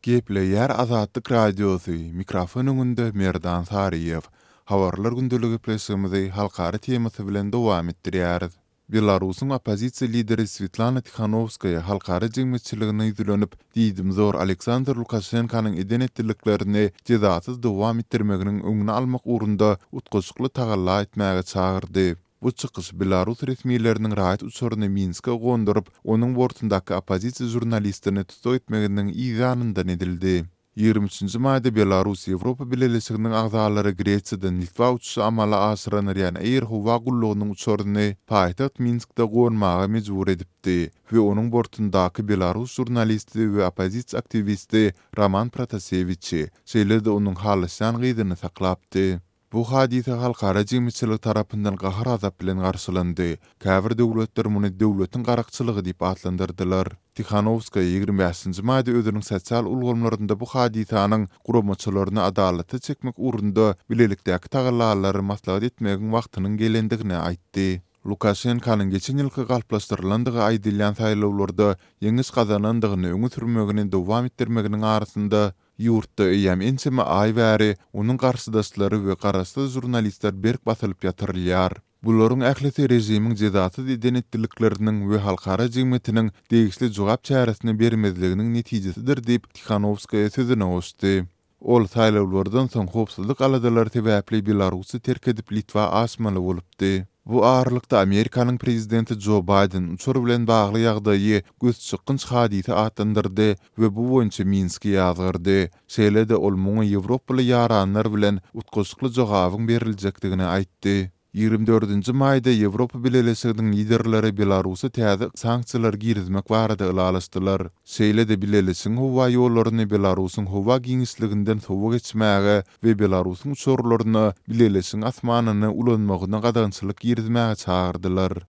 Gepleyer Azadlyk Radiosu mikrofon öňünde Merdan Sariýew. Habarlar gündüligi pleşigimizi halkary temasy bilen dowam etdirýäris. Belarusyň opozisiýa lideri Svetlana Tikhanovskaya halkary jemgyýetçiligine ýüzlenip, diýdim zor Aleksandr Lukashenkanyň eden etdirliklerini jezasyz dowam etdirmeginiň öňüne almak ugrunda utguçlukly tagalla etmäge çagyrdy. Bu çykyş Belarus resmiýetleriniň raýat uçuryny Minske gondurup, onuň bortundaky opozisiýa jurnalistini tutuk etmeginiň ýanyndan edildi. 23-nji maýda Belarus Ýewropa Birleşiginiň agzalary Gresiýadan Litwa uçuşy amala aşyranýar ýani Air Howa gullugynyň uçuryny paýtaht Minskde gonmaga mejbur edipdi we onuň bortundaky Belarus jurnalisti we opozisiýa aktivisti Roman Protasevich şeýle-de onuň halyşan gyzyny saklapdy. Bu hadise halkara jemgyýetçilik tarapyndan gahar azap bilen garşylandy. Käbir döwletler muny döwletiň garakçylygy diýip adlandyrdylar. Tikhanovskaya 25-nji maýda özüniň sosial ulgamlarynda bu hadisanyň guramaçylaryny adalaty çekmek ugrunda bilelikdäki tagallalary maslahat etmegiň wagtynyň gelendigini aýtdy. Lukashenkanyň geçen ýylky galplaşdyrylandygy aýdylýan saýlawlarda ýeňiş kazanandygyny öňe sürmegini dowam etdirmeginiň arasynda ýurtda ýam ençeme aý bäri onuň garşydaşlary we garaşsyz jurnalistler berk basylyp ýatyrylýar. Bularyň ählisi rejimiň jezasyz eden etdirlikleriniň we halkara jemgyýetiniň degişli jogap çäresini bermezliginiň netijesidir diýip Tikhanovskaya sözüne goşdy. Ol saýlawlardan soň howpsuzlyk aladalary sebäpli Belarusy terk edip Litwa aşmaly bolupdy. Bu ağırlykda Amerikanyň prezidenti Joe Biden uçur bilen bagly ýagdaýy göz çykynç hadise atlandyrdy we bu boýunça Minske ýazgyrdy. Şeýle-de ol muňa Ýewropaly ýaranlar bilen utguçlukly jogabyň beriljekdigini aýtdy. 24-nji maýda Ýewropa Birleşiginiň liderleri Belarusy täze sanksiýalar girizmek barada ılalaşdylar. Şeýle-de Birleşigiň howa ýollaryny Belarusyň howa giňişliginden sowa geçmäge we Belarusyň uçurlaryny Birleşigiň asmanyny ulanmagyna gadançylyk girizmäge çagyrdylar.